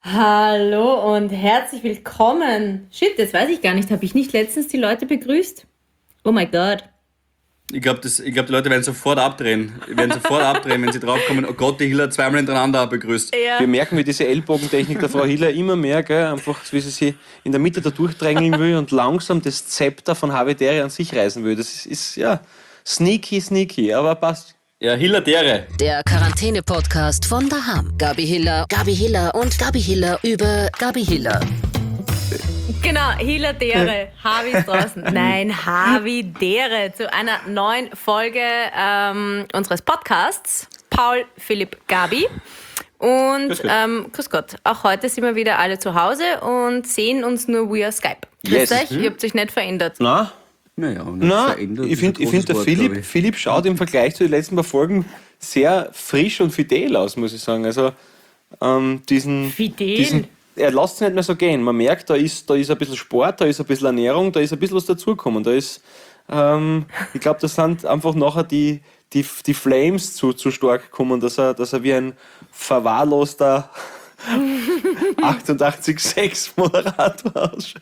Hallo und herzlich willkommen. Shit, das weiß ich gar nicht. Habe ich nicht letztens die Leute begrüßt? Oh mein Gott. Ich glaub, die Leute werden sofort abdrehen, wenn sie draufkommen, oh Gott, die Hiller hat zweimal hintereinander begrüßt. Wir Ja. merken, wie diese Ellbogentechnik der Frau Hiller immer mehr, gell, einfach wie sie sich in der Mitte da durchdrängeln will und langsam das Zepter von Havidere an sich reißen will. Das ist ja sneaky, aber passt. Ja, Hiller dere. Der Quarantäne-Podcast von daheim. Gabi Hiller und Gabi Hiller über Gabi Hiller. Genau, Hiladere. Harvey ist draußen. Nein, Harvey Dere zu einer neuen Folge unseres Podcasts. Paul, Philipp, Gabi. Und Grüß Gott. grüß Gott. Auch heute sind wir wieder alle zu Hause und sehen uns nur via Skype. Yes. Grüß euch, ihr habt euch nicht verändert. Naja, und verändert Ich ist ein finde, großes der Wort, glaub ich. Philipp schaut im Vergleich zu den letzten paar Folgen sehr frisch und fidel aus, muss ich sagen. Also Fidel? er lässt es nicht mehr so gehen. Man merkt, da ist ein bisschen Sport, da ist ein bisschen Ernährung, da ist ein bisschen was dazugekommen. Da ist, ich glaube, das sind einfach nachher die Flames zu stark gekommen, dass er wie ein verwahrloster 88,6 Moderator ausschaut.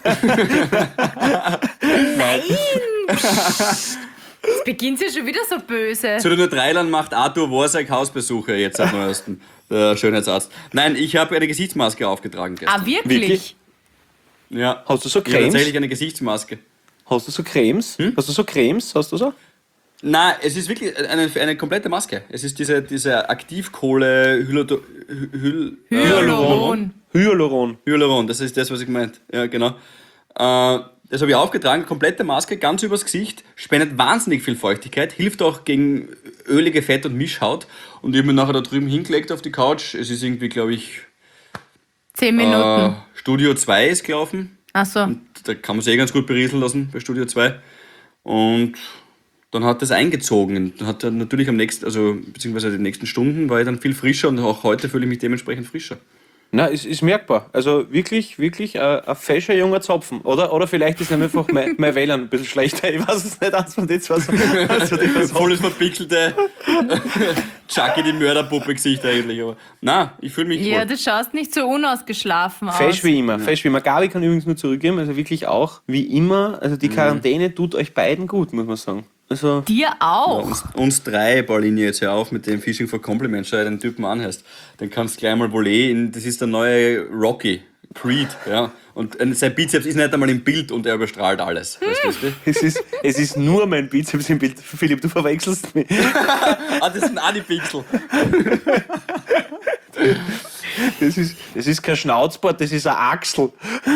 Es beginnt ja schon wieder so böse. Zu den Dreilern macht Arthur Worsack Hausbesuche jetzt seit neuestem. Der Schönheitsarzt. Nein, ich habe eine Gesichtsmaske aufgetragen gestern. Ah, wirklich? Wirklich? Ja. Hast du so Ich habe Cremes? tatsächlich eine Gesichtsmaske. Hast du so Cremes? Hast du so Cremes? Hast du so? Nein, es ist wirklich eine komplette Maske. Es ist diese Aktivkohle Hyaluron. Hyaluron. Das ist das, was ich meint. Ja, genau. Das habe ich aufgetragen, komplette Maske, ganz übers Gesicht, spendet wahnsinnig viel Feuchtigkeit, hilft auch gegen ölige Fett- und Mischhaut. Und ich habe mir nachher da drüben hingelegt auf die Couch. Es ist irgendwie, glaube ich, 10 Minuten. Studio 2 ist gelaufen. Ach so. Da kann man sich ganz gut berieseln lassen bei Studio 2. Und dann hat das eingezogen. Dann hat er natürlich beziehungsweise die nächsten Stunden war ich dann viel frischer und auch heute fühle ich mich dementsprechend frischer. Nein, es ist merkbar. Also wirklich ein fescher junger Zapfen. Oder vielleicht ist einfach mein WLAN ein bisschen schlechter. Ich weiß es nicht, eins von den zwei. Volles verpixelte Chucky, die Mörderpuppe-Gesicht eigentlich. Aber nein, ich fühle mich Ja, wohl. du schaust nicht so unausgeschlafen aus. Fesch wie immer. Gabi kann übrigens nur zurückgeben, also wirklich auch wie immer. Also die Quarantäne tut euch beiden gut, muss man sagen. Also Dir auch. Uns drei, Pauline, jetzt hör auf mit dem Fishing for Compliments, schau dir den Typen anhörst. Dann kannst du gleich mal das ist der neue Rocky, Creed, ja. Und sein Bizeps ist nicht einmal im Bild und er überstrahlt alles. Weißt du? es ist nur mein Bizeps im Bild. Philipp, du verwechselst mich. Ah, das sind Adi-Pixel. Das ist kein Schnauzbart, das ist eine Achsel.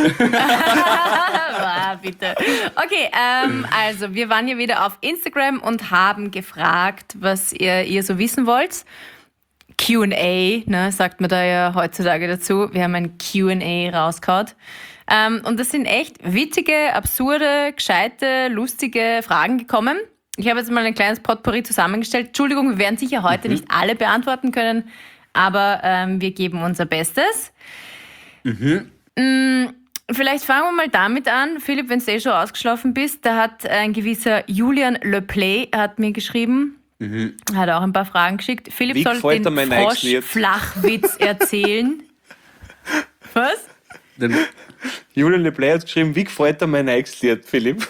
Ah, bitte. Okay, also wir waren ja wieder auf Instagram und haben gefragt, was ihr so wissen wollt. Q&A, ne, sagt man da ja heutzutage dazu. Wir haben ein Q&A rausgehauen. Und das sind echt witzige, absurde, gescheite, lustige Fragen gekommen. Ich habe jetzt mal ein kleines Potpourri zusammengestellt. Entschuldigung, wir werden sicher heute nicht alle beantworten können, aber wir geben unser Bestes. Vielleicht fangen wir mal damit an. Philipp, wenn du schon ausgeschlafen bist, da hat ein gewisser Julian Le Play hat mir geschrieben, hat auch ein paar Fragen geschickt. Philipp Wie soll gefällt dir den mein neues Lied? Frosch-Flachwitz erzählen. Was? Den, Julian Le Play hat geschrieben, wie gefällt dir mein neues Lied, Philipp?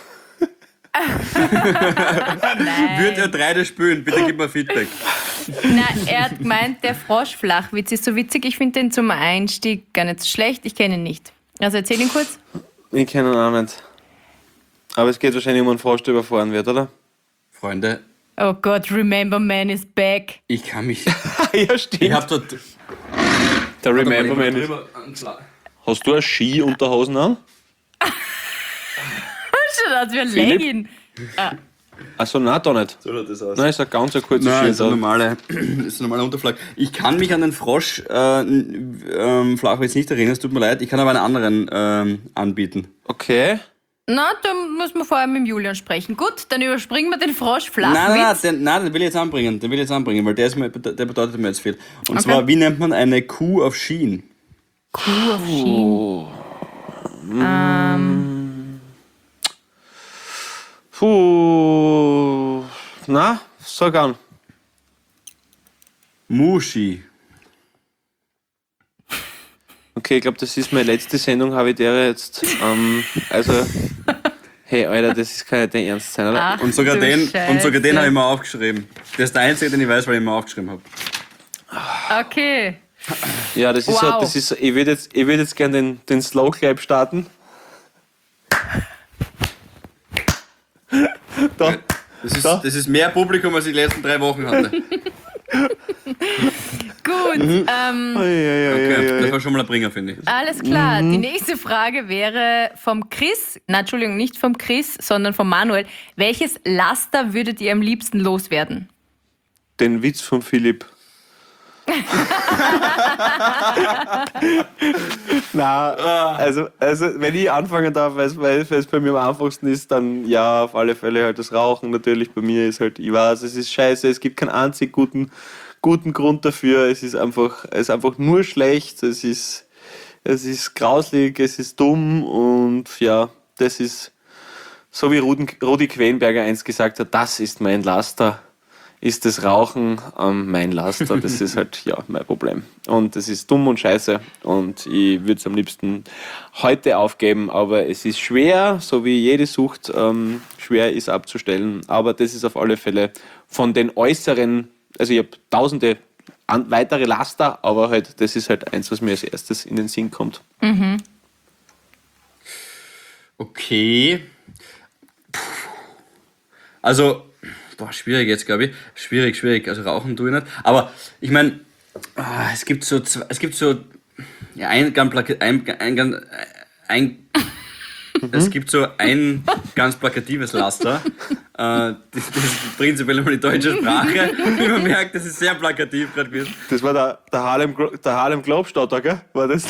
Würdet ihr drei das spielen? Bitte gib mir Feedback. Nein, er hat gemeint, der Frosch-Flachwitz ist so witzig. Ich finde den zum Einstieg gar nicht so schlecht. Ich kenne ihn nicht. Also erzähl ihn kurz. Ich kenne ihn auch nicht. Aber es geht wahrscheinlich um einen Frosch, der überfahren wird, oder? Freunde, Oh Gott, Remember Man is back. ich kann mich... Ja, stimmt. Ich hab dort... Der Remember Man. Hast du eine Ski-Unterhosen an? Schon aus wie ein Philipp? Legging. Achso, nein, da nicht. So schaut das aus. Nein, ist ein ganz kurzes Nein, Ski. das ist ein normaler Unterflag. Ich kann mich an den Frosch Flachwitz nicht erinnern, es tut mir leid. Ich kann aber einen anderen anbieten. Okay. Na, da muss man vorher mit dem Julian sprechen. Gut, dann überspringen wir den Frosch-Flachwitz. Nein, den will ich jetzt anbringen. Weil der bedeutet mir jetzt viel. Und zwar, wie nennt man eine Kuh auf Schienen? Kuh auf Schienen. Puh. Na, sag an. Muschi. Okay, ich glaube, das ist meine letzte Sendung, habe ich der jetzt. Also, hey, Alter, das kann nicht dein Ernst sein, oder? Ach, Und sogar du den Scheiße. habe ich mir aufgeschrieben. Der ist der einzige, den ich weiß, weil ich mir aufgeschrieben habe. Okay. Ja, das ist Wow. so, das ist so, ich würde jetzt gerne den Slow Clap starten. Da. Das ist mehr Publikum, als ich die letzten 3 Wochen hatte. Gut. Okay, das war schon mal ein Bringer, finde ich. Alles klar. Die nächste Frage wäre vom Chris. Na, Entschuldigung, nicht vom Chris, sondern vom Manuel. Welches Laster würdet ihr am liebsten loswerden? Den Witz von Philipp. Na, also wenn ich anfangen darf, weil es bei mir am einfachsten ist, dann ja, auf alle Fälle halt das Rauchen. Natürlich bei mir ist halt, ich weiß, es ist scheiße, es gibt keinen einzig guten Grund dafür. Es ist einfach nur schlecht, es ist grauslig, es ist dumm und ja, das ist, so wie Rudi Quenberger einst gesagt hat, das ist mein Laster. Ist das Rauchen mein Laster? Das ist halt ja mein Problem. Und das ist dumm und scheiße. Und ich würde es am liebsten heute aufgeben, aber es ist schwer, so wie jede Sucht schwer ist abzustellen. Aber das ist auf alle Fälle von den äußeren, also ich habe tausende weitere Laster, aber halt das ist halt eins, was mir als erstes in den Sinn kommt. Okay. Also, schwierig jetzt, glaube ich. Schwierig. Also rauchen tue ich nicht. Aber ich meine, es gibt so ja, es gibt so ein ganz plakatives Laster. Das ist prinzipiell immer die deutsche Sprache. Wie man merkt, das ist sehr plakativ gerade gewesen. Das war der Harlem Globetrotter, gell? War das?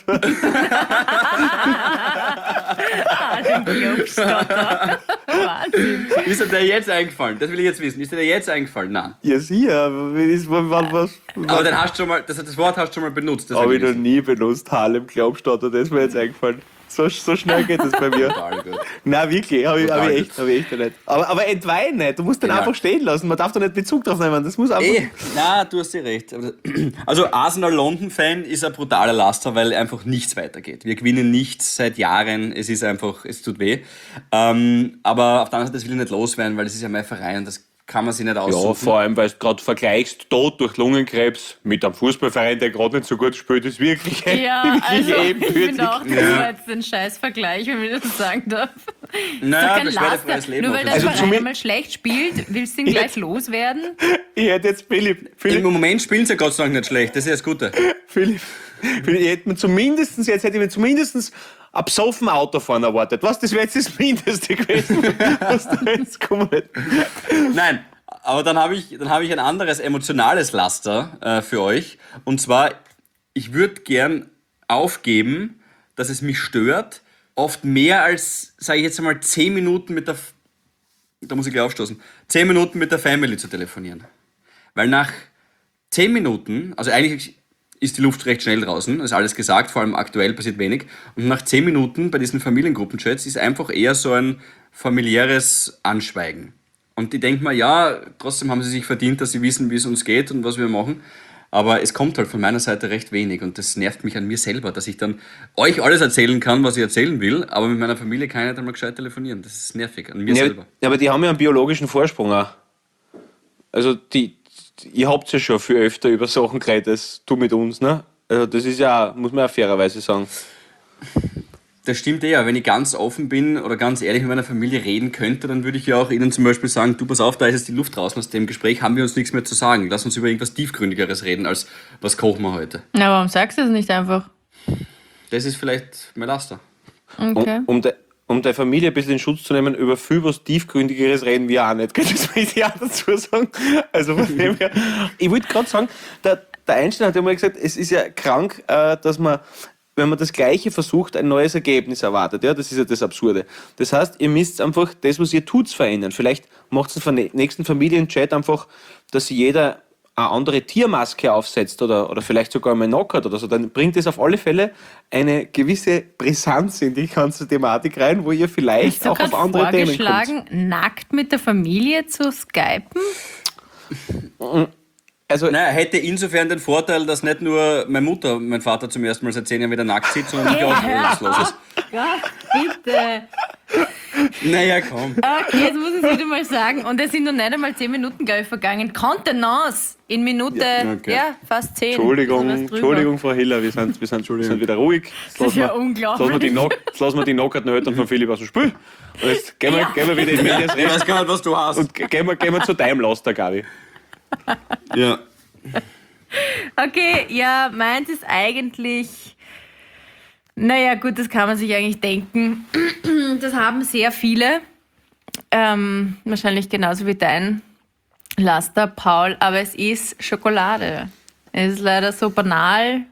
Den Globstotter. Wahnsinn. Ist dir der jetzt eingefallen? Das will ich jetzt wissen. Ist dir der jetzt eingefallen? Nein. Ja, sicher. Was? Aber dann hast du schon mal, das Wort hast du schon mal benutzt. Das Habe ich will noch nie benutzt, Harlem Globetrotter, das ist mir jetzt eingefallen. So schnell geht das bei mir. Total gut. Nein, wirklich, habe ich echt nicht. Aber entweihen nicht, du musst den Ja. einfach stehen lassen, man darf da nicht Bezug drauf nehmen, das muss einfach... Na, du hast dir recht. Also Arsenal London-Fan ist ein brutaler Laster, weil einfach nichts weitergeht. Wir gewinnen nichts seit Jahren, es tut weh. Aber auf der anderen Seite, das will ich nicht loswerden, weil das ist ja mein Verein und das kann man sich nicht aussuchen. Ja, vor allem, weil du gerade vergleichst, Tod durch Lungenkrebs mit einem Fußballverein, der gerade nicht so gut spielt, ist wirklich, Ja, also ich ebenbürtig. finde auch, das war jetzt ein Scheißvergleich, wenn ich das sagen darf. Naja, Kein beschwerdefreies Laster. Leben. Nur weil auf dein jeden Also Fall. Verein einmal schlecht spielt, willst du ihn gleich loswerden? Ich hätte jetzt Philipp, Im Moment spielen sie ja Gott sei Dank nicht schlecht, das ist ja das Gute. ich hätte mir zumindest ein besoffen Autofahren erwartet. Was, das wäre jetzt das Mindeste gewesen, was da jetzt kommen hätte. Nein, aber dann habe ich ein anderes emotionales Laster für euch. Und zwar, ich würde gern aufgeben, dass es mich stört, oft mehr als, sage ich jetzt einmal, 10 Minuten da muss ich gleich aufstoßen, 10 Minuten mit der Family zu telefonieren. Weil nach 10 Minuten, also eigentlich ist die Luft recht schnell draußen, ist alles gesagt, vor allem aktuell passiert wenig. Und nach 10 Minuten bei diesen Familiengruppenchats ist einfach eher so ein familiäres Anschweigen. Und ich denke mir, ja, trotzdem haben sie sich verdient, dass sie wissen, wie es uns geht und was wir machen. Aber es kommt halt von meiner Seite recht wenig und das nervt mich an mir selber, dass ich dann euch alles erzählen kann, was ich erzählen will, aber mit meiner Familie kann ich nicht einmal gescheit telefonieren. Das ist nervig, an mir selber. Ja, aber die haben ja einen biologischen Vorsprung auch. Also ihr habt ja schon viel öfter über Sachen geredet als du mit uns, ne? Also das ist ja, muss man ja fairerweise sagen. Das stimmt ja. Wenn ich ganz offen bin oder ganz ehrlich mit meiner Familie reden könnte, dann würde ich ja auch ihnen zum Beispiel sagen, du pass auf, da ist jetzt die Luft draußen aus dem Gespräch, haben wir uns nichts mehr zu sagen. Lass uns über irgendwas Tiefgründigeres reden, als was kochen wir heute. Na, warum sagst du das nicht einfach? Das ist vielleicht mein Laster. Okay. Um der Familie ein bisschen in Schutz zu nehmen, über viel was Tiefgründigeres reden wir auch nicht. Das will ich auch dazu sagen. Also von dem her, ich wollte gerade sagen, der Einstein hat ja mal gesagt, es ist ja krank, dass man, wenn man das Gleiche versucht, ein neues Ergebnis erwartet. Ja, das ist ja das Absurde. Das heißt, ihr müsst einfach das, was ihr tut, verändern. Vielleicht macht es im nächsten Familienchat einfach, dass jeder eine andere Tiermaske aufsetzt oder vielleicht sogar mal knockert oder so, dann bringt es auf alle Fälle eine gewisse Brisanz in die ganze Thematik rein, wo ihr vielleicht Hast du auch auf gerade andere Themen kommt. vorgeschlagen, nackt mit der Familie zu skypen? Also, Naja, hätte insofern den Vorteil, dass nicht nur meine Mutter, mein Vater zum ersten Mal seit 10 Jahren wieder nackt sieht, sondern ich auch was los ist. Gott, bitte. Naja, komm. Okay, jetzt muss ich es wieder mal sagen. Und es sind noch nicht einmal 10 Minuten, glaube ich, vergangen. Contenance in Minute, Ja, okay. fast 10. Entschuldigung, Frau Hiller, wir sind wieder ruhig. Jetzt Das ist ja unglaublich. Jetzt lassen wir die nackerten Eltern von Philipp aus dem Spiel. Und jetzt gehen wir wieder in Medias Ich Res weiß gar nicht, was du hast. und gehen wir zu deinem Laster, Gabi. Ja. Okay, ja, meins ist eigentlich, naja gut, das kann man sich eigentlich denken. Das haben sehr viele, wahrscheinlich genauso wie dein Laster, Paul, aber es ist Schokolade. Es ist leider so banal,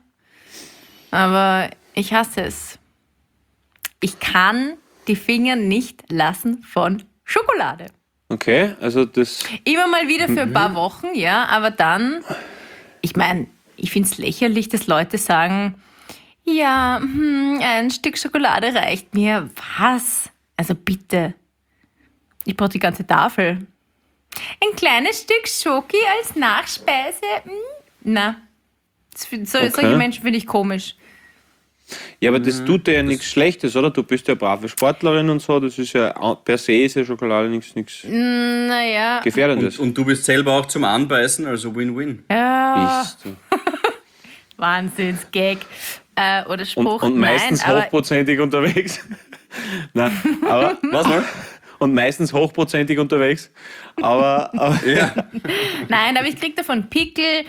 aber ich hasse es. Ich kann die Finger nicht lassen von Schokolade. Okay, also das. Immer mal wieder für ein paar Wochen, ja, aber dann, ich meine, ich finde es lächerlich, dass Leute sagen, ja, ein Stück Schokolade reicht mir. Was? Also bitte. Ich brauche die ganze Tafel. Ein kleines Stück Schoki als Nachspeise? Na, solche Menschen finde ich komisch. Ja, aber das tut dir ja nichts Schlechtes, oder? Du bist ja eine brave Sportlerin und so. Das ist ja per se ist ja Schokolade nichts Naja, Gefährdendes. Und du bist selber auch zum Anbeißen, also Win-Win. ja, Bist du. Wahnsinns-Gag oder Spruch. Und meistens Nein, aber hochprozentig unterwegs. Nein, aber Was noch? und meistens hochprozentig unterwegs. Aber Ja. Nein, aber ich krieg davon Pickel.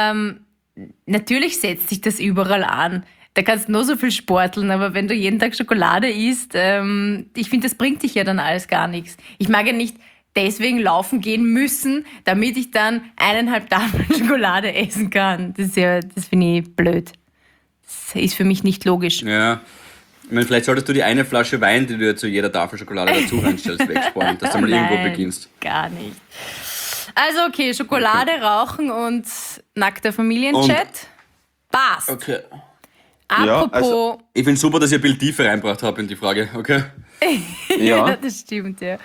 Natürlich setzt sich das überall an. Da kannst du nur so viel sporteln, aber wenn du jeden Tag Schokolade isst, ich finde, das bringt dich ja dann alles gar nichts. Ich mag ja nicht deswegen laufen gehen müssen, damit ich dann 1,5 Tafeln Schokolade essen kann. Das finde ich blöd. Das ist für mich nicht logisch. Ja. Ich meine, vielleicht solltest du die eine Flasche Wein, die du dir zu jeder Tafel Schokolade dazu reinstellst, wegsparen, dass du mal irgendwo Nein, beginnst. Gar nicht. Also okay, Schokolade, Rauchen und nackter Familienchat. Passt. Okay. Ja, Apropos, also- Ich finde super, dass ihr ein bisschen Tiefe reinbracht habt in die Frage, okay? ja. das stimmt, ja.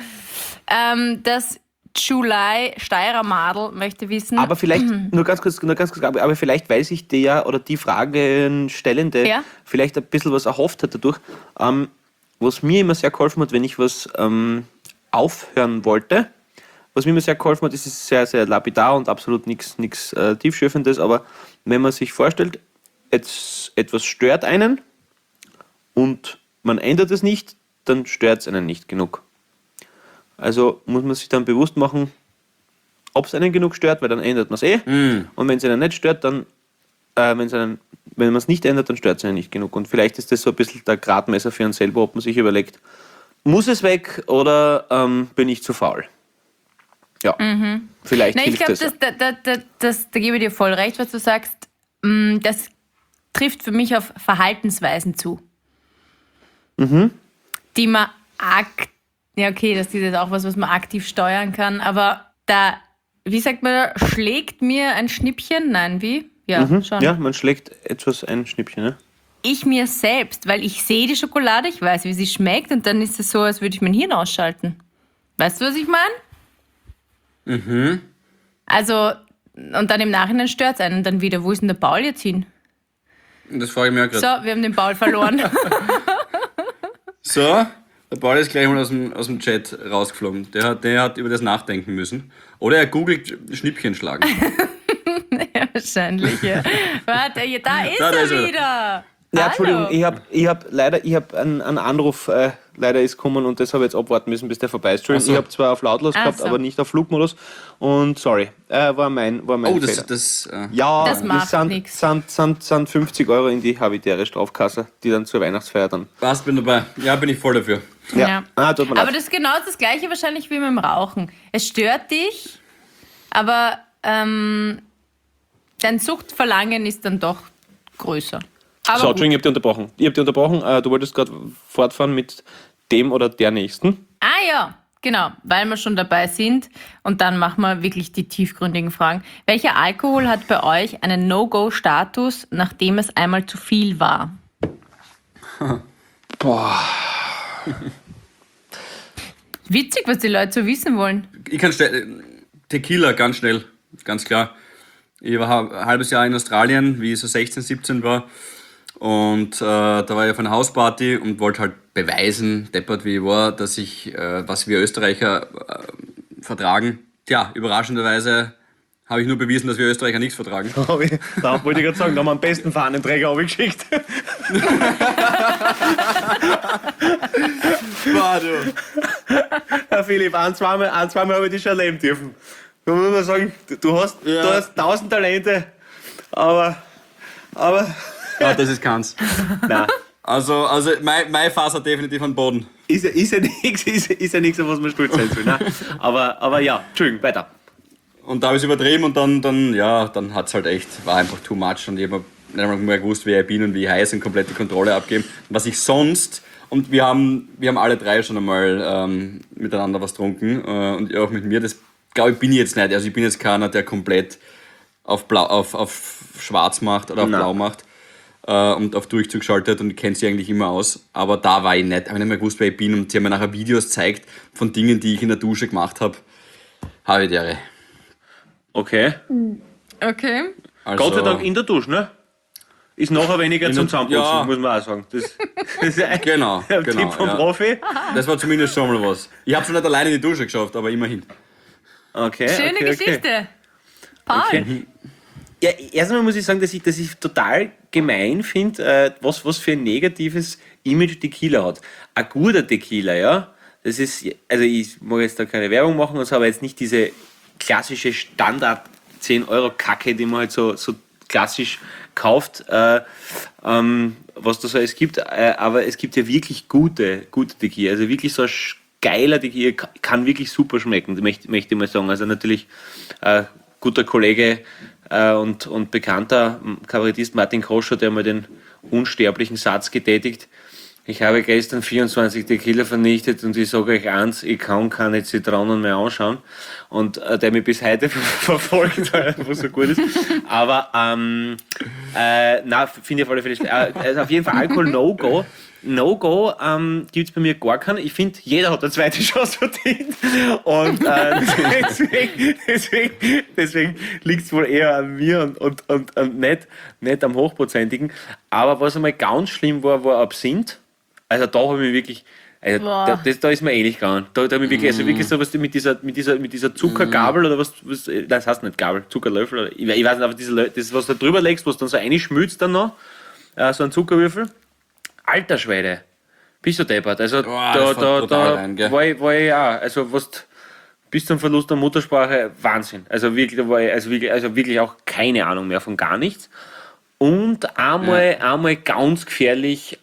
Das July Steirer Madel möchte wissen. Aber vielleicht, nur ganz kurz, aber vielleicht, weil sich der oder die Fragenstellende Ja. vielleicht ein bisschen was erhofft hat dadurch, was mir immer sehr geholfen hat, wenn ich was aufhören wollte, was mir immer sehr geholfen hat, ist sehr, sehr lapidar und absolut nichts Tiefschürfendes, aber wenn man sich vorstellt, etwas stört einen und man ändert es nicht, dann stört es einen nicht genug. Also muss man sich dann bewusst machen, ob es einen genug stört, weil dann ändert man es eh. Und wenn es einen nicht stört, dann, wenn man es nicht ändert, dann stört es einen nicht genug. Und vielleicht ist das so ein bisschen der Gradmesser für einen selber, ob man sich überlegt, muss es weg oder bin ich zu faul? Ja, vielleicht Nein, ich hilft glaube, das. da gebe ich dir voll recht, was du sagst. Das trifft für mich auf Verhaltensweisen zu. Die man ja okay, das ist jetzt auch was man aktiv steuern kann, aber da, wie sagt man, schlägt mir ein Schnippchen? Nein, wie? Ja, schon. Ja, man schlägt etwas ein Schnippchen, ne? Ich mir selbst, weil ich sehe die Schokolade, ich weiß, wie sie schmeckt und dann ist es so, als würde ich mein Hirn ausschalten. Weißt du, was ich meine? Also, und dann im Nachhinein stört es einen dann wieder. Wo ist denn der Paul jetzt hin? Das frage ich mich auch So, gerade. wir haben den Paul verloren. So, der Paul ist gleich mal aus dem Chat rausgeflogen. Der hat über das nachdenken müssen. Oder er googelt Schnippchen schlagen. Ja, wahrscheinlich, ja. Warte, da ist Da er ist er. wieder. Ja, Hallo. Entschuldigung, ich hab einen Anruf, leider ist gekommen und das habe ich jetzt abwarten müssen, bis der vorbei ist. Entschuldigung, Ach so. ich habe zwar auf lautlos Ach gehabt, so. aber nicht auf Flugmodus und sorry, war mein Oh, Fehler. Ja, Das macht nix. sind 50 € in die habitäre Strafkasse, die dann zur Weihnachtsfeier dann. Was, bin dabei? Ja, bin ich voll dafür. Ja. Tut mir Aber leid. das ist genau das Gleiche wahrscheinlich wie mit dem Rauchen. Es stört dich, aber dein Suchtverlangen ist dann doch größer. Aber So, gut. Entschuldigung, ich hab dich unterbrochen. Du wolltest gerade fortfahren mit dem oder der Nächsten. Ja, genau, weil wir schon dabei sind. Und dann machen wir wirklich die tiefgründigen Fragen. Welcher Alkohol hat bei euch einen No-Go-Status, nachdem es einmal zu viel war? Boah. Witzig, was die Leute so wissen wollen. Ich kann Tequila ganz schnell, ganz klar. Ich war ein halbes Jahr in Australien, wie ich so 16, 17 war. Und da war ich auf einer Hausparty und wollte halt beweisen, deppert wie ich war, dass ich, was wir Österreicher vertragen. Tja, überraschenderweise habe ich nur bewiesen, dass wir Österreicher nichts vertragen. Da wollte ich gerade sagen, da haben wir am besten Fahnenträger abgeschickt. Boah, du. Herr Philipp, zweimal habe ich dich schon erleben dürfen. Da muss man sagen, du hast 1000 Talente, aber Ja, das ist keins. nein. Also mein Fass hat definitiv einen Boden. Ist ja nichts, auf was man stolz sein soll. Ne? Aber ja, Entschuldigung, weiter. Und da habe ich es übertrieben und dann hat es halt echt, war einfach too much und ich habe nicht einmal mehr gewusst, wer ich bin und wie ich heiße und komplette Kontrolle abgeben. Was ich sonst, und wir haben alle drei schon einmal miteinander was getrunken und auch mit mir, das glaube ich bin ich jetzt nicht. Also ich bin jetzt keiner, der komplett auf schwarz macht oder auf blau macht und auf Durchzug schaltet und kennt sie eigentlich immer aus. Aber da war ich nicht, habe nicht mehr gewusst, wer ich bin und sie haben mir nachher Videos gezeigt von Dingen, die ich in der Dusche gemacht habe. Habe ich dere. Okay. Okay. Also, Gott sei Dank in der Dusche, ne? Ist nachher weniger zum Zusammenputzen, ja. muss man auch sagen. Das ist ein Genau, Tipp vom ja. Profi. Das war zumindest schon mal was. Ich habe schon nicht alleine in die Dusche geschafft, aber immerhin. Okay, Schöne okay, Geschichte. Paul. Okay. Ja, erstmal muss ich sagen, dass ich total gemein finde, was für ein negatives Image Tequila hat. Ein guter Tequila, ja, das ist, also ich mag jetzt da keine Werbung machen, aber jetzt nicht diese klassische Standard 10-Euro-Kacke, die man halt so klassisch kauft, was da so alles gibt, aber es gibt ja wirklich gute Tequila, also wirklich so ein geiler Tequila, kann wirklich super schmecken, möchte ich mal sagen. Also natürlich guter Kollege und bekannter Kabarettist Martin Koscher, der mal den unsterblichen Satz getätigt: Ich habe gestern 24 Tequila vernichtet und ich sage euch eins, ich kann keine Zitronen mehr anschauen. Und der mich bis heute verfolgt, was so gut ist. Aber finde ich auf alle Fälle. Also auf jeden Fall Alkohol No-Go. No-Go gibt es bei mir gar keinen. Ich finde, jeder hat eine zweite Chance verdient. Und deswegen liegt es wohl eher an mir und nicht am Hochprozentigen. Aber was einmal ganz schlimm war Absinth. Also da habe ich mich wirklich, da ist mir ähnlich gegangen. Da habe ich wirklich, also wirklich so was mit dieser Zuckergabel oder was nein, das heißt nicht Gabel, Zuckerlöffel, oder, ich weiß nicht, aber das, was du da drüber legst, was dann so reinschmilzt dann noch, so ein Zuckerwürfel. Alter Schwede, bist du deppert. Also da rein, gell? war ich auch, also was bis zum Verlust der Muttersprache, Wahnsinn. Also wirklich, da war ich wirklich auch keine Ahnung mehr von gar nichts. Und einmal ganz gefährlich,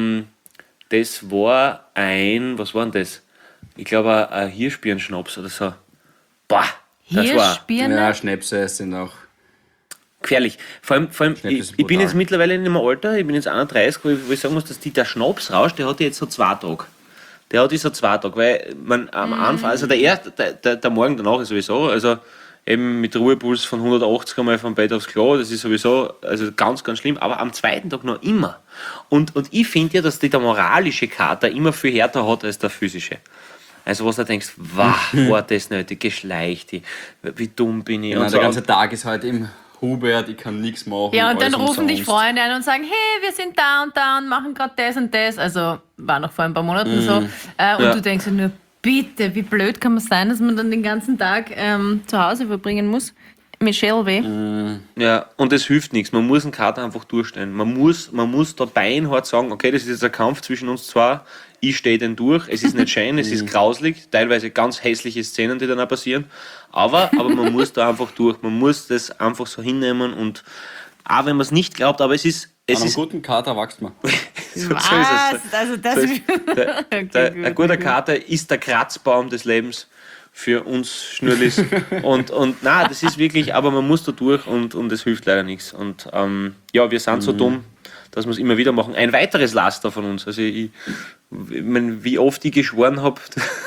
das war was war denn das? Ich glaube, ein Hirschbirnschnaps oder so. Boah, das war Hirschbirne? Ja, Schnäpse sind auch. gefährlich. Vor allem ich bin jetzt mittlerweile in einem Alter, ich bin jetzt 31, wo ich sagen muss, dass der Schnapsrausch, der hat jetzt so 2 Tage. Der hat so 2 Tage, weil man am Anfang, also der Morgen danach ist sowieso, also eben mit Ruhepuls von 180 einmal vom Bett aufs Klo, das ist sowieso also ganz, ganz schlimm, aber am zweiten Tag noch immer. Und ich finde ja, dass der moralische Kater immer viel härter hat als der physische. Also was du denkst, war das nötig, geschleicht, wie dumm bin ich. Genau, Und der so. ganze Tag ist halt im Hubert, ich kann nichts machen. Ja, und dann alles rufen dich umsonst. Freunde an und sagen, hey, wir sind da und machen gerade das und das. Also war noch vor ein paar Monaten so. Und du denkst dir nur, bitte, wie blöd kann man sein, dass man dann den ganzen Tag zu Hause verbringen muss. Michelle weh. Ja, und es hilft nichts. Man muss einen Kater einfach durchstehen. Man muss da beinhart sagen, okay, das ist jetzt ein Kampf zwischen uns zwei. Ich stehe den durch. Es ist nicht schön, es ist grauslig. Teilweise ganz hässliche Szenen, die dann auch passieren. Aber man muss da einfach durch. Man muss das einfach so hinnehmen. Und auch wenn man es nicht glaubt, aber es ist... An einem guten Kater wächst man. so Was? ist es. Also das okay, Ein guter Kater ist der Kratzbaum des Lebens für uns Schnurlis. und nein, das ist wirklich, aber man muss da durch und es hilft leider nichts. Und ja, wir sind so dumm, dass wir es immer wieder machen. Ein weiteres Laster von uns. Also ich mein, wie oft ich geschworen habe.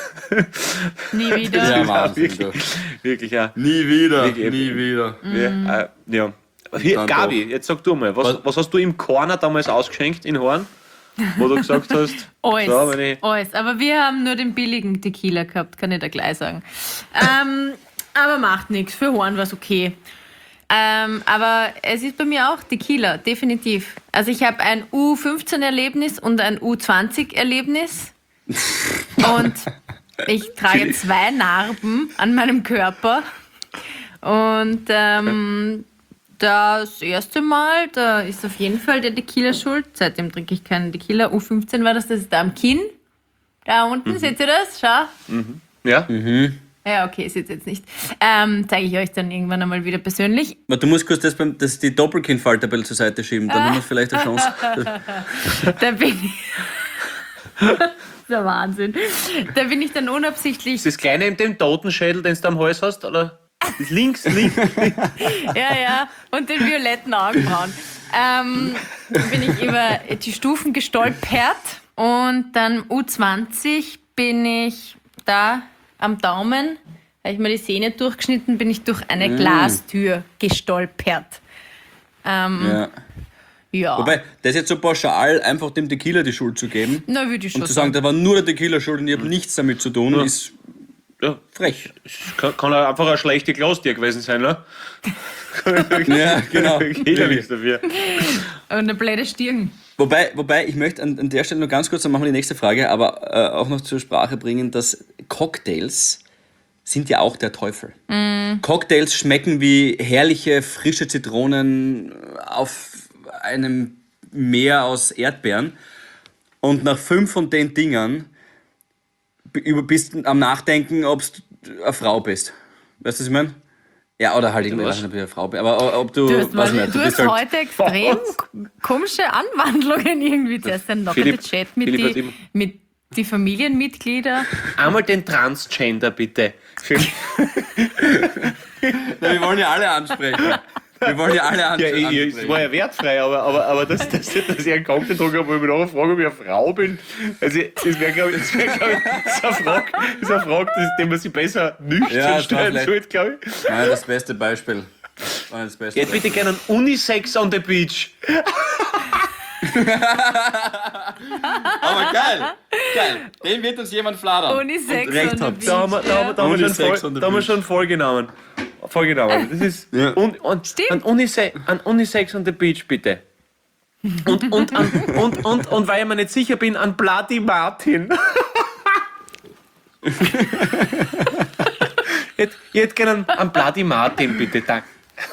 Nie wieder. Ja, Wahnsinn, du. Wirklich, ja. Nie wieder, Wirklich. nie wieder. Ja. Hier, dann Gabi, jetzt sag du mal, was hast du im Corner damals ausgeschenkt in Horn? Wo du gesagt hast, Alles, so, wenn ich, alles. Aber wir haben nur den billigen Tequila gehabt, kann ich da gleich sagen. Aber macht nichts, für Horn war es okay. Aber es ist bei mir auch Tequila, definitiv. Also ich habe ein U15-Erlebnis und ein U20-Erlebnis. Und ich trage 2 Narben an meinem Körper. Und das erste Mal, da ist auf jeden Fall der Tequila schuld. Seitdem trinke ich keinen Tequila. U15 war das ist da am Kinn. Da unten, seht ihr das? Schau. Ja? Ja, okay, seht ihr jetzt nicht. Zeige ich euch dann irgendwann einmal wieder persönlich. Du musst kurz die Doppelkinnfalte zur Seite schieben, dann haben wir vielleicht eine Chance. Da bin ich... Das ist der Wahnsinn. Da bin ich dann unabsichtlich... Ist das Kleine in dem Totenschädel, den du am Hals hast, oder? Das links. Ja, und den violetten Augenbrauen. Bin ich über die Stufen gestolpert und dann U20 bin ich da am Daumen, habe ich mir die Sehne durchgeschnitten, bin ich durch eine Glastür gestolpert. Ja. Wobei, das jetzt so pauschal einfach dem Tequila die Schuld zu geben Na, würde ich schon und zu sagen, da war nur der Tequila schuld und ich habe nichts damit zu tun, ist frech. Kann einfach eine schlechte Glastür gewesen sein, ne? Ja, genau. Geht ja nichts dafür. Und eine blöde Stirn. Wobei, ich möchte an der Stelle nur ganz kurz, dann machen wir die nächste Frage, aber auch noch zur Sprache bringen, dass Cocktails sind ja auch der Teufel. Cocktails schmecken wie herrliche, frische Zitronen auf einem Meer aus Erdbeeren und nach 5 von den Dingern bist du am Nachdenken, ob du eine Frau bist. Weißt du, was ich meine? Ja, oder halt irgendwie, ich weiß nicht, ob ich eine Frau bin, aber ob du, Du hast bist halt, heute extrem komische Anwandlungen irgendwie. Zuerst ein lockerer Chat mit die Familienmitglieder. Einmal den Transgender, bitte. Na, wir wollen ja alle ansprechen. Wir wollen ja alle ansprechen. Es war ja wertfrei, aber dass ich einen Content drucken habe, wo ich mich nachher frage, ob ich eine Frau bin, also das wäre, glaube ich, das ist eine Frage, die man sich besser nüchtern stellen sollte, glaube ich. Nein, das beste Beispiel. Jetzt bitte gerne einen Unisex on the beach. Aber geil. Den wird uns jemand fladern. Unisex Und recht on the hat. beach. Da haben wir schon vollgenommen. Das ist ein Unisex on the beach, bitte. Und weil ich mir nicht sicher bin, an Bloody Martin. Ich hätte gerne einen Bloody Martin, bitte, danke.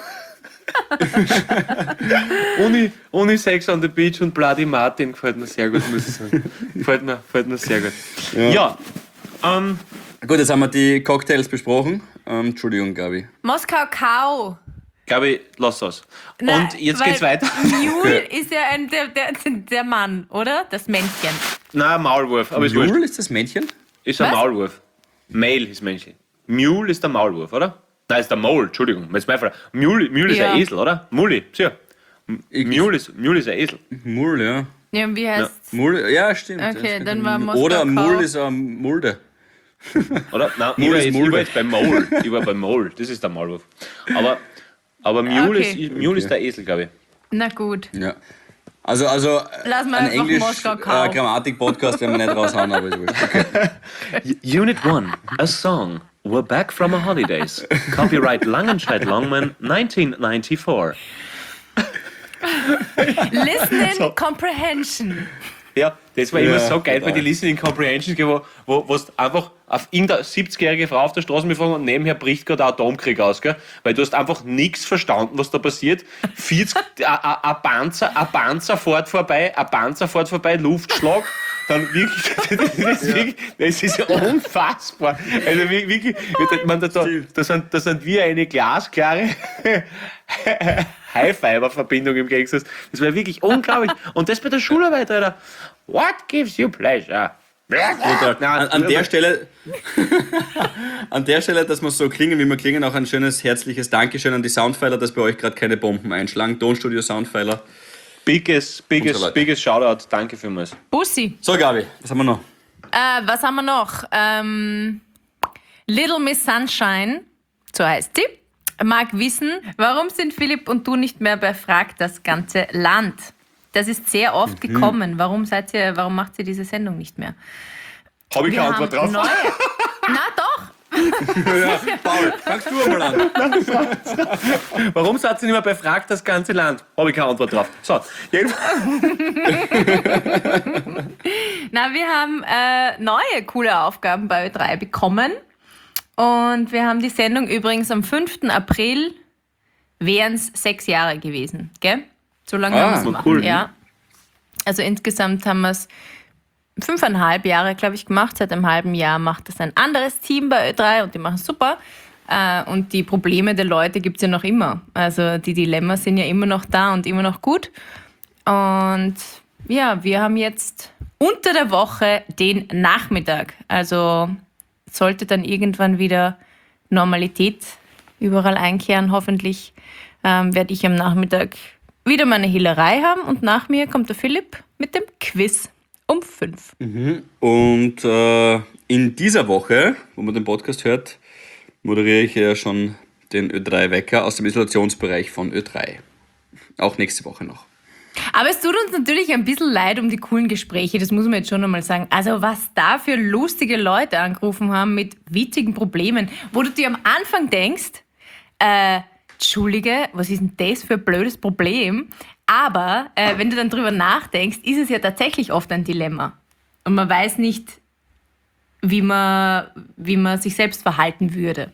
Unisex on the beach und Bloody Martin gefällt mir sehr gut, muss ich sagen. Gefällt mir sehr gut. Ja. Gut, jetzt haben wir die Cocktails besprochen. Entschuldigung, Gabi. Moskau Kau. Glaube ich, lass das. Und jetzt geht's weiter. Mule ist ja der Mann, oder? Das Männchen. Nein, Maulwurf. Aber ist wurscht. Mule ist das Männchen? Ist ein Was? Maulwurf. Male ist Männchen. Mule ist der Maulwurf, oder? Nein, ist der Mole, Entschuldigung. Das ist meine Frage. Mule ist Ja. ein Esel, oder? Muli, sicher. Mule ist ein Esel. Mule, ja. Ja, und wie heißt Mule, ja, stimmt. Okay, Ja, dann war Moskau oder Kau. Mule ist ein Mulde. Oder? Nein, Mule ist ich Mulde. war jetzt beim Mole. Ich war beim Mole. Das ist der Maulwurf. Aber Mule, Okay. Mule ist der Esel, glaube ich. Na gut. Ja. Also Lass mal ein einfach Moskau Kau. Grammatik-Podcast werden wir nicht raushauen, aber ist wurscht. Okay. Unit 1, a song. We're back from our holidays. Copyright Langenscheid Longman, 1994. Listening Comprehension. Ja, das war immer Ja, so geil bei total. den Listening Comprehensions, wo du einfach auf irgendeine 70-jährige Frau auf der Straße mitfahren und nebenher bricht gerade ein Atomkrieg aus, gell? Weil du hast einfach nichts verstanden, was da passiert. 40, ein Panzer fährt vorbei, Luftschlag. Dann das ist ja unfassbar. Also wirklich, da sind wir eine glasklare High-Fiber-Verbindung im Gegensatz. Das war wirklich unglaublich. Und das bei der Schularbeit, Alter. What gives you pleasure? An der Stelle, dass wir so klingen, wie wir klingen, auch ein schönes herzliches Dankeschön an die Soundfiler, dass bei euch gerade keine Bomben einschlagen. Tonstudio Soundfiler. Biggest Shoutout. Danke vielmals. Bussi. So, Gabi, was haben wir noch? Was haben wir noch? Little Miss Sunshine, so heißt sie, mag wissen, warum sind Philipp und du nicht mehr bei Frag das ganze Land? Das ist sehr oft gekommen. Warum macht ihr diese Sendung nicht mehr? Habe ich keine Antwort drauf? Na doch, Ja, Paul, fangst du einmal an. Warum seid ihr nicht mehr befragt, das ganze Land? Habe ich keine Antwort drauf. So, Na, wir haben neue coole Aufgaben bei Ö3 bekommen. Und wir haben die Sendung übrigens am 5. April, wären es 6 Jahre gewesen, gell? So lange haben wir es gemacht. cool. Ja. Also insgesamt haben wir es 5,5 Jahre, glaube ich, gemacht. Seit einem halben Jahr macht das ein anderes Team bei Ö3 und die machen es super. Und die Probleme der Leute gibt es ja noch immer. Also die Dilemmas sind ja immer noch da und immer noch gut. Und ja, wir haben jetzt unter der Woche den Nachmittag. Also sollte dann irgendwann wieder Normalität überall einkehren, hoffentlich, werde ich am Nachmittag wieder meine Hehlerei haben und nach mir kommt der Philipp mit dem Quiz um 5. Und in dieser Woche, wo man den Podcast hört, moderiere ich ja schon den Ö3-Wecker aus dem Isolationsbereich von Ö3. Auch nächste Woche noch. Aber es tut uns natürlich ein bisschen leid um die coolen Gespräche, das muss man jetzt schon einmal sagen. Also was da für lustige Leute angerufen haben mit witzigen Problemen, wo du dir am Anfang denkst, Entschuldige, was ist denn das für ein blödes Problem? Aber wenn du dann drüber nachdenkst, ist es ja tatsächlich oft ein Dilemma. Und man weiß nicht, wie man sich selbst verhalten würde.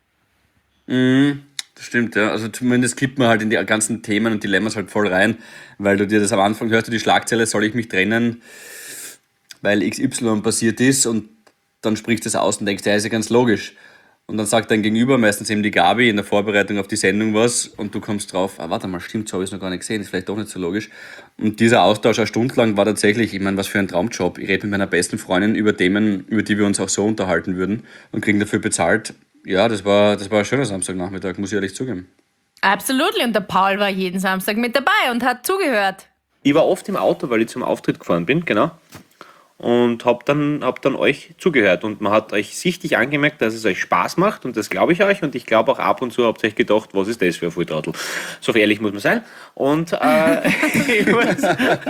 Das stimmt, ja. Also zumindest kippt man halt in die ganzen Themen und Dilemmas halt voll rein, weil du dir das am Anfang hörst, du die Schlagzeile, soll ich mich trennen, weil XY passiert ist, und dann sprichst du das aus und denkst, ja, ist ja ganz logisch. Und dann sagt dein Gegenüber, meistens eben die Gabi, in der Vorbereitung auf die Sendung was, und du kommst drauf, warte mal, stimmt, so habe ich es noch gar nicht gesehen, ist vielleicht doch nicht so logisch. Und dieser Austausch eine Stunde lang war tatsächlich, ich meine, was für ein Traumjob. Ich rede mit meiner besten Freundin über Themen, über die wir uns auch so unterhalten würden und kriegen dafür bezahlt. Ja, das war ein schöner Samstagnachmittag, muss ich ehrlich zugeben. Absolut. Und der Paul war jeden Samstag mit dabei und hat zugehört. Ich war oft im Auto, weil ich zum Auftritt gefahren bin, genau. Und hab dann euch zugehört. Und man hat euch sichtlich angemerkt, dass es euch Spaß macht. Und das glaube ich euch. Und ich glaube auch ab und zu habt ihr euch gedacht, was ist das für ein Volltrottel. So ehrlich muss man sein. Und ich muss,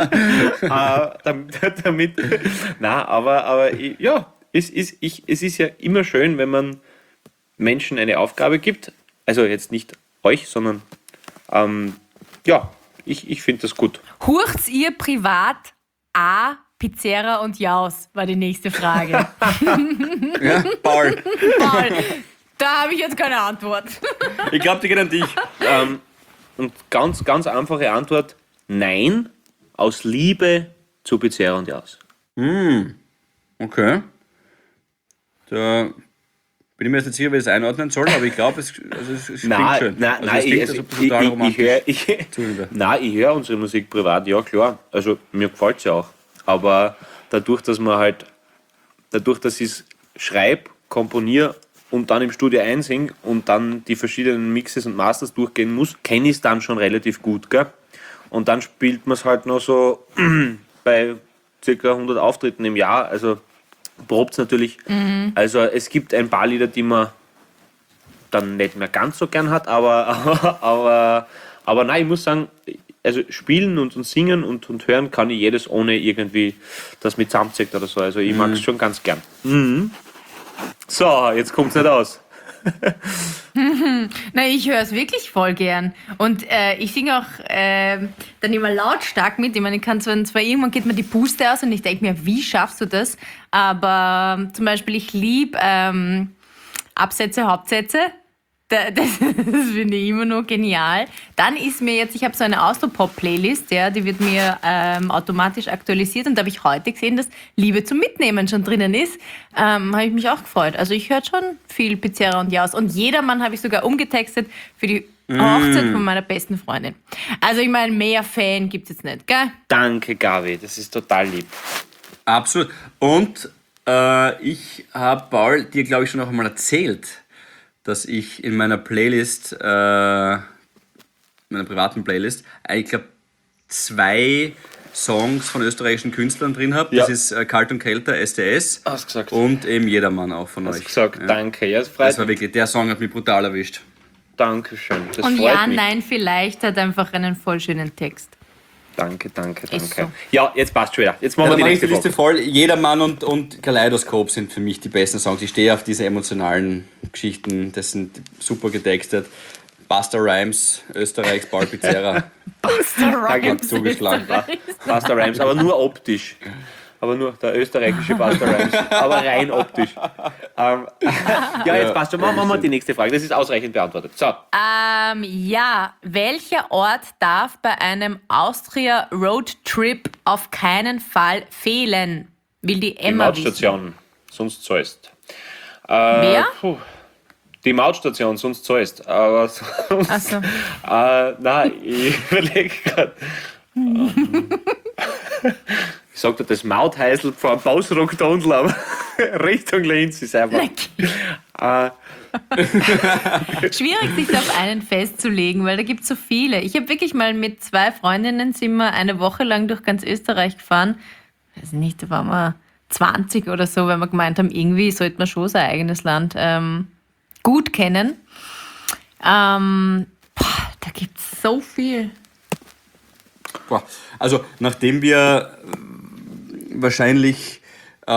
damit, na, aber ja, es ist ja immer schön, wenn man Menschen eine Aufgabe gibt. Also jetzt nicht euch, sondern ja, ich finde das gut. Hurcht's ihr privat A, Pizzera und Jaus, war die nächste Frage. Ja, Paul. Paul, da habe ich jetzt keine Antwort. Ich glaube, die geht an dich. Und ganz, ganz einfache Antwort, nein, aus Liebe zu Pizzeria und Jaus. Okay. Da bin ich mir jetzt nicht sicher, wie ich das einordnen soll, aber ich glaube, es klingt schön. Ich höre unsere Musik privat, ja klar. Also mir gefällt es ja auch. Aber dadurch, dass ich es schreibe, komponiere und dann im Studio einsinge und dann die verschiedenen Mixes und Masters durchgehen muss, kenne ich es dann schon relativ gut, gell? Und dann spielt man es halt noch so bei ca. 100 Auftritten im Jahr, also probt es natürlich. Also es gibt ein paar Lieder, die man dann nicht mehr ganz so gern hat, aber nein, ich muss sagen, also spielen und singen und hören kann ich jedes, ohne irgendwie das mit zusammenzieht oder so. Also ich mag es schon ganz gern. So, jetzt kommt es nicht aus. Na, ich höre es wirklich voll gern. Und ich singe auch dann immer lautstark mit. Ich meine, ich kann zwar irgendwann geht mir die Puste aus und ich denke mir, wie schaffst du das? Aber zum Beispiel, ich liebe Absätze, Hauptsätze. Das finde ich immer noch genial. Dann ist mir jetzt, ich habe so eine Austropop-Playlist, ja, die wird mir automatisch aktualisiert, und da habe ich heute gesehen, dass Liebe zum Mitnehmen schon drinnen ist. Habe ich mich auch gefreut. Also ich höre schon viel Pizzeria und Jaus. Und Jedermann habe ich sogar umgetextet für die Hochzeit von meiner besten Freundin. Also ich meine, mehr Fan gibt es jetzt nicht, gell? Danke, Gabi, das ist total lieb. Absolut. Und ich habe Paul dir, glaube ich, schon noch einmal erzählt, dass ich in meiner Playlist, meiner privaten Playlist, ich glaube 2 Songs von österreichischen Künstlern drin habe. Ja. Das ist Kalt und Kälter, SDS. Hast gesagt. Und eben Jedermann auch von Hast euch. gesagt, Ja. danke. Ja, es freut Das war mich. wirklich, der Song hat mich brutal erwischt. Dankeschön. Das Und freut ja, mich. nein, vielleicht hat einfach einen voll schönen Text. Danke. Ist so. Ja, jetzt passt schon wieder. Jetzt machen Ja, wir dann die mache ich die nächste Liste Frage. voll. Jedermann und Kaleidoskop sind für mich die besten Songs. Ich stehe auf diese emotionalen Geschichten. Das sind super getextet. Busta Rhymes, Österreichs Paul Pizzerra. Rhymes zugeschlagen. Busta Rhymes, aber nur optisch. Aber nur der österreichische Busta Rhymes. Aber rein optisch. Jetzt passt schon. Machen wir die nächste Frage. Das ist ausreichend beantwortet. So. Ja, welcher Ort darf bei einem Austria Roadtrip auf keinen Fall fehlen? Will die Die Emma wissen. Mautstation, sonst zahlst. Wer? Die Mautstation, sonst zahlst. Aber sonst. Ach so. Nein, ich überlege gerade. Ich sag dir, das Mauthäusl vor dem Bausrock-Tunnel, aber Richtung Linz ist einfach. Schwierig, sich da auf einen festzulegen, weil da gibt es so viele. Ich habe wirklich mal mit 2 Freundinnen sind wir eine Woche lang durch ganz Österreich gefahren. Weiß nicht, da waren wir 20 oder so, weil wir gemeint haben, irgendwie sollte man schon sein eigenes Land gut kennen. Da gibt es so viel. Boah. Also, nachdem wir wahrscheinlich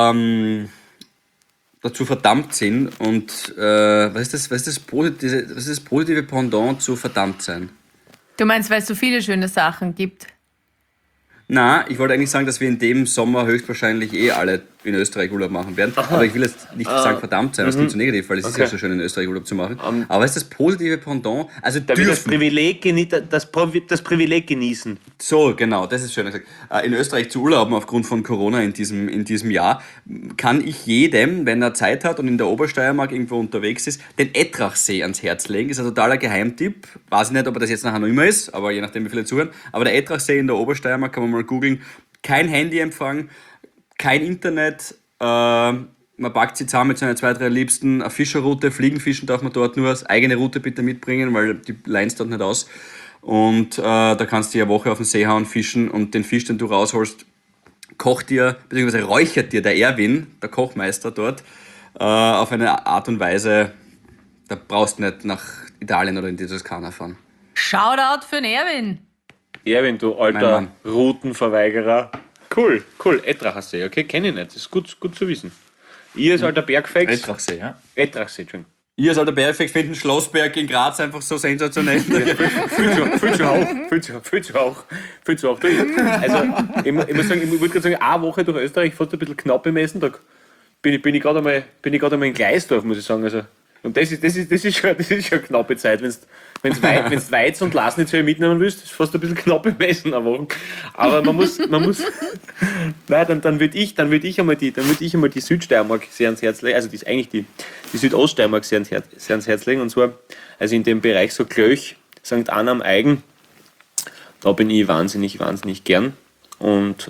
dazu verdammt sind und was ist das positive Pendant zu verdammt sein? Du meinst, weil es so viele schöne Sachen gibt? Na, ich wollte eigentlich sagen, dass wir in dem Sommer höchstwahrscheinlich alle in Österreich Urlaub machen werden. Aber ich will jetzt nicht sagen verdammt sein, das klingt so negativ, weil es ist ja so schön in Österreich Urlaub zu machen. Aber was ist das positive Pendant? Also Da will das dürfen. das Privileg genießen. So, genau, das ist schön gesagt. In Österreich zu urlauben aufgrund von Corona in diesem Jahr, kann ich jedem, wenn er Zeit hat und in der Obersteiermark irgendwo unterwegs ist, den Ettrachsee ans Herz legen. Ist ein totaler Geheimtipp. Weiß ich nicht, ob er das jetzt nachher noch immer ist, aber je nachdem, wie viele zuhören. Aber der Ettrachsee in der Obersteiermark kann man mal googeln. Kein Handyempfang, kein Internet, man packt sie zusammen mit seinen 2, 3 Liebsten, eine Fischerroute, Fliegenfischen darf man dort nur, als eigene Route bitte mitbringen, weil die leinst dort nicht aus. Und da kannst du eine Woche auf den See hauen, fischen und den Fisch, den du rausholst, kocht dir, beziehungsweise räuchert dir der Erwin, der Kochmeister dort, auf eine Art und Weise, da brauchst du nicht nach Italien oder in die Toskana fahren. Shoutout für den Erwin. Erwin, du Mein alter Mann. Routenverweigerer. Cool. Ettrachersee, okay, kenne ich nicht. Das ist gut zu wissen. Ihr als alter Bergfex. Ettrachsee, ja. Ettrachsee, Entschuldigung. Ihr als alter Bergfex findet Schlossberg in Graz einfach so sensationell. Viel zu hoch. Also, ich muss sagen, ich wollte gerade sagen, eine Woche durch Österreich fast ein bisschen knapp bemessen. Da bin ich gerade einmal in Gleisdorf, muss ich sagen. Also, und das ist schon eine knappe Zeit. Wenn du Weiz und Lasnitz mitnehmen willst, ist fast ein bisschen knapp bemessen eine Woche. Aber man muss nein, dann würde ich einmal die Südsteiermark sehr ans Herz legen, also die ist eigentlich die Südoststeiermark sehr ans Herz legen. Und zwar, also in dem Bereich so Glöch, St. Anna am Eigen, da bin ich wahnsinnig gern. Und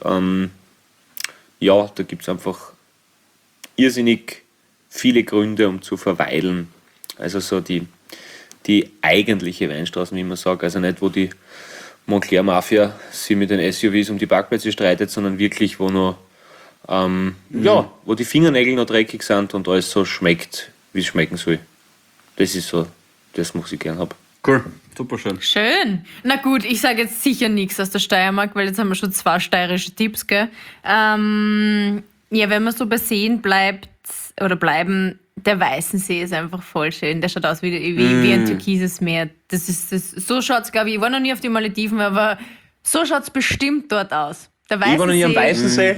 da gibt es einfach irrsinnig viele Gründe, um zu verweilen. Also so die eigentliche Weinstraßen, wie man sagt. Also nicht, wo die Moncler-Mafia sich mit den SUVs um die Parkplätze streitet, sondern wirklich, wo noch wo die Fingernägel noch dreckig sind und alles so schmeckt, wie es schmecken soll. Das ist so das, was ich gern habe. Cool, super schön. Schön. Na gut, ich sage jetzt sicher nichts aus der Steiermark, weil jetzt haben wir schon 2 steirische Tipps, gell? Wenn man so bei Seen bleiben, der Weißensee ist einfach voll schön. Der schaut aus wie ein türkises Meer. So schaut es, glaube ich. Ich war noch nie auf die Malediven, aber so schaut es bestimmt dort aus. Der Ich war noch nie am Weißensee.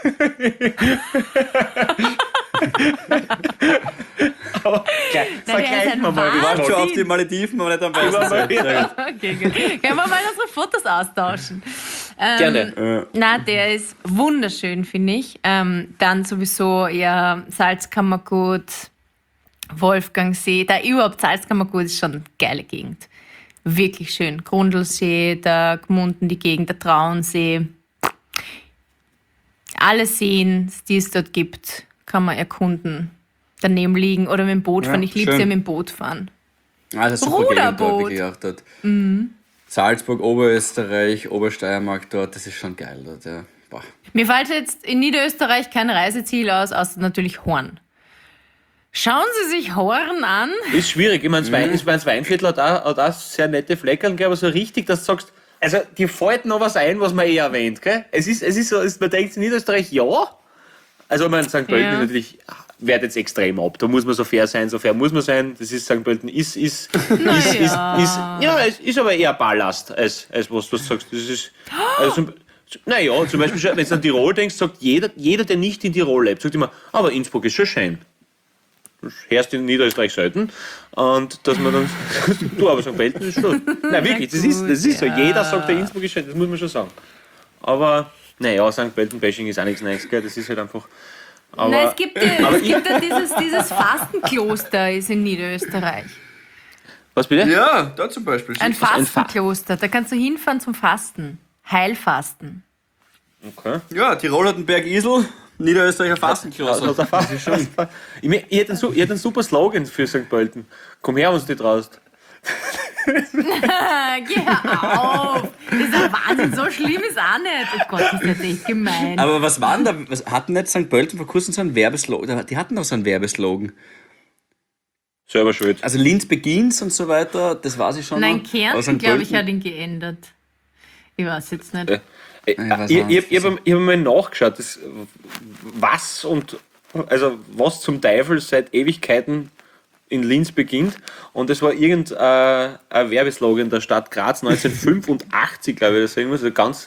Aber vergleichen wir mal. Du warst schon Wahnsinn. auf die Malediven, aber nicht am Weißensee. Sehr gut. Okay, gut. Können wir mal unsere Fotos austauschen? Gerne. Na, der ist wunderschön, finde ich. Dann sowieso Salzkammergut, Wolfgangsee. Überhaupt Salzkammergut ist schon eine geile Gegend. Wirklich schön. Grundlsee, der Gmunden, die Gegend, der Traunsee. Alle Seen, die es dort gibt, kann man erkunden. Daneben liegen oder mit dem Boot fahren. Ich liebe es schön. ja mit dem Boot fahren. Also super Gegend dort, Ruderboot. wirklich auch dort. Salzburg, Oberösterreich, Obersteiermark dort, das ist schon geil dort, ja. Boah. Mir fällt jetzt in Niederösterreich kein Reiseziel aus, außer natürlich Horn. Schauen Sie sich Horn an. Ist schwierig. Ich meine, das Weinviertel hat auch sehr nette Fleckern, aber so richtig, dass du sagst, Also, dir fällt noch was ein, was man erwähnt, gell? Es ist so, man denkt in Niederösterreich, ja. Also, man St. Pölten Ja. natürlich wehrt jetzt extrem ab. Da muss man so fair sein, so fair muss man sein. Das ist St. Pölten es ist aber eher Ballast, als was du sagst. Das ist, also, naja, zum Beispiel, wenn du an Tirol denkst, sagt jeder, der nicht in Tirol lebt, sagt immer, aber Innsbruck ist schon schön. Das hörst du in Niederösterreich selten. Und dass man dann, du, aber St. Pölten ist schon. Nein, wirklich, das ist so. Jeder sagt, der Innsbruck ist schön, das muss man schon sagen. Aber, naja, St. Pölten-Bashing ist auch nichts Neues, gell? Das ist halt einfach. Aber, Nein, es gibt ja dieses Fastenkloster ist in Niederösterreich. was bitte? Ja, da zum Beispiel. Ein Fastenkloster, da kannst du hinfahren zum Fasten. Heilfasten. Okay. Ja, Tirol hat einen Berg Isel, Niederösterreicher Fastenkloster. Ich hätte einen super Slogan für St. Pölten. Komm her, wenn du dich traust. Geh auf! Das ist ein Wahnsinn, so schlimm ist auch nicht. Oh Gott, das ist jetzt echt gemein. Aber was waren da? Hatten nicht St. Pölten vor kurzem so einen Werbeslogan? Die hatten doch so einen Werbeslogan. Selber schuld. Also Linz beginnt's und so weiter, das weiß ich schon. Nein, noch. Aber Kärnten, St. glaube ich, Pölten- hat ihn geändert. Ich weiß jetzt nicht. Ich weiß auch nicht. hab mal nachgeschaut, was zum Teufel seit Ewigkeiten in Linz beginnt. Und es war irgendein Werbeslogan der Stadt Graz 1985, glaube ich. Das ist irgendwas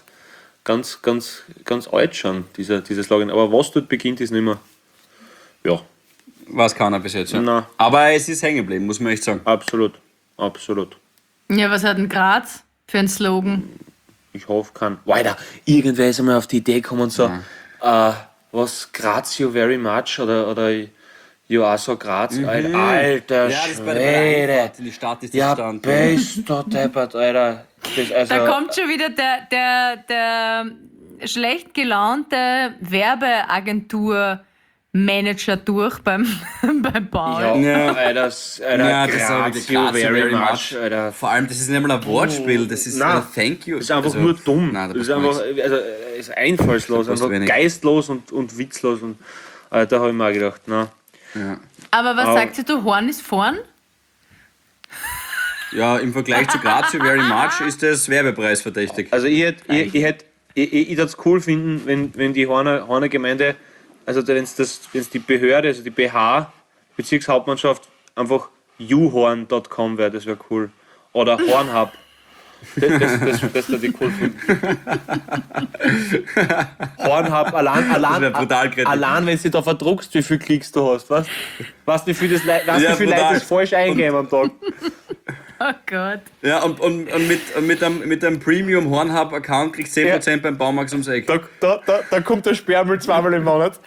ganz alt schon, dieser Slogan. Aber was dort beginnt, ist nicht mehr. Ja, Weiß keiner bis jetzt. Ja. Nein. Aber es ist hängen geblieben, muss man echt sagen. absolut. Ja, was hat denn Graz für einen Slogan? Ich hoffe, weiter. Irgendwer ist einmal auf die Idee gekommen und so, was Graz you very much oder you are so Graz, alter Ja, das ist bei der Schwede. Einfahrt in die Stadt ist das Ja, stand. bist du deppert, Alter. Das, also, Da kommt schon wieder der schlecht gelaunte Werbeagentur-Manager durch beim Paul. ja, Ja. Alter, Ja, das ist aber Graz wirklich you Graz, very much, Alter. Vor allem, das ist nicht mal ein Wortspiel, das ist Nein, Thank you. Das ist einfach Also, nur dumm. Nein, da das ist passt einfach nichts. ist einfallslos, Da passt einfach wenig. geistlos und witzlos. Und, da habe ich mir auch gedacht, na. Aber was sagt sie, du Horn ist vorn? Ja, im Vergleich zu Graz you very much ist das werbepreisverdächtig. Also ich hätte es cool finden, wenn die Horner Gemeinde, also wenn es die Behörde, also die BH, Bezirkshauptmannschaft, einfach youhorn.com wäre, das wäre cool. Oder Hornhub. Das würde ich cool finden. Hornhub, wär brutal kreativ. allein wenn du da verdruckst, wie viel Klicks du hast, weißt wie viel Leute brutal. das falsch eingeben am Tag. Oh Gott. Ja, und mit einem Premium Hornhub-Account kriegst du 10% beim Baumarkt ums Eck. Da kommt der Sperrmüll zweimal im Monat.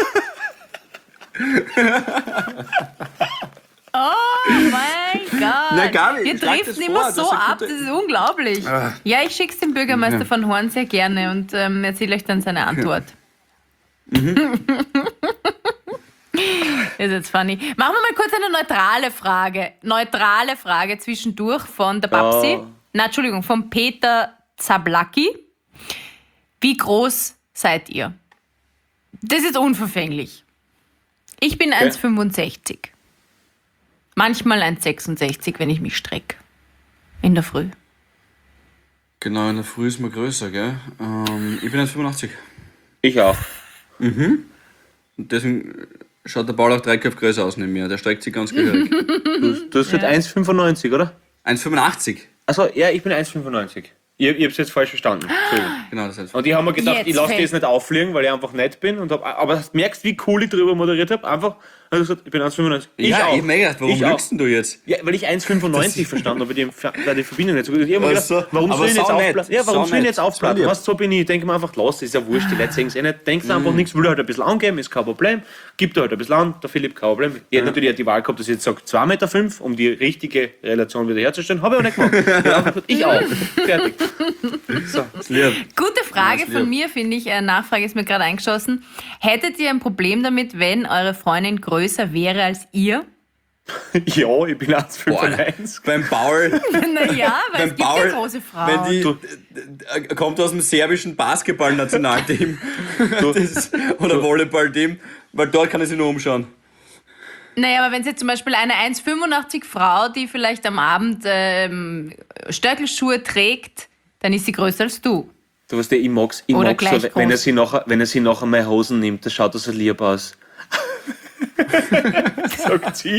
Oh mein Gott. Na, Gabi, Wir schlag driften das immer vor, so das ist ein ab, guter- das ist unglaublich. Ja, ich schicke es dem Bürgermeister von Horn sehr gerne und erzähle euch dann seine Antwort. Ist jetzt funny. Machen wir mal kurz eine neutrale Frage. Neutrale Frage zwischendurch von der Babsi. Entschuldigung, von Peter Zablacki. Wie groß seid ihr? Das ist unverfänglich. Ich bin 1,65. Manchmal 1,66, wenn ich mich strecke. In der Früh. Genau, in der Früh ist man größer, gell? Ich bin 1,85. Ich auch. Und deswegen schaut der Paul auch 3 Köpfe größer aus neben mir. Der streckt sich ganz gehörig. Du hast halt 1,95, oder? 1,85. Achso, ja, ich bin 1,95. Ich hab's jetzt falsch verstanden. Entschuldigung. Genau, das heißt. Und ich habe mir gedacht, Jetzt ich lasse die fällt- jetzt nicht auffliegen, weil ich einfach nett bin. Aber du merkst, wie cool ich drüber moderiert habe. Einfach, also gesagt, ich bin 1,95. Ja, ich hab mir gedacht, warum Ich auch. lügst denn du jetzt? Ja, weil ich 1,95 verstanden habe, weil die Verbindung nicht so gut ist. Ich habe mir Ach so, gedacht, warum aber soll ich ihn jetzt sau nett, aufblasen? Ja, warum sau soll ich ihn nett, jetzt aufblasen? sau lieb. Was, so bin ich. Ich denke mir einfach, lass, ist ja wurscht, die Leute sehen es eh nicht. Denkst einfach nichts, will halt ein bisschen angeben, ist kein Problem. Gibt er halt ein bisschen an, der Philipp, kein Problem. Ich hätte natürlich die Wahl gehabt, dass ich jetzt sage 2,5 Meter, um die richtige Relation wieder herzustellen. Habe ich aber nicht gemacht. Ich habe einfach gesagt, ich auch. Fertig. So. Lieb. Gute Frage Ja, ist von lieb. mir, finde ich. Nachfrage ist mir gerade eingeschossen. Hättet ihr ein Problem damit, wenn eure Freundin größer wäre als ihr? Ja, ich bin 1,95. Beim Paul, Naja, weil es beim gibt ja Paul, große Frauen. wenn die kommt aus dem serbischen Basketball-Nationalteam oder Volleyball-Team, weil dort kann er sich nur umschauen. Naja, aber wenn sie zum Beispiel eine 1,85 Frau, die vielleicht am Abend Stöckelschuhe trägt, dann ist sie größer als du. Du weißt ja, ich mag's Oder so, gleich wenn er groß. sie nachher meine Hosen nimmt, das schaut so lieb aus. Sagt sie.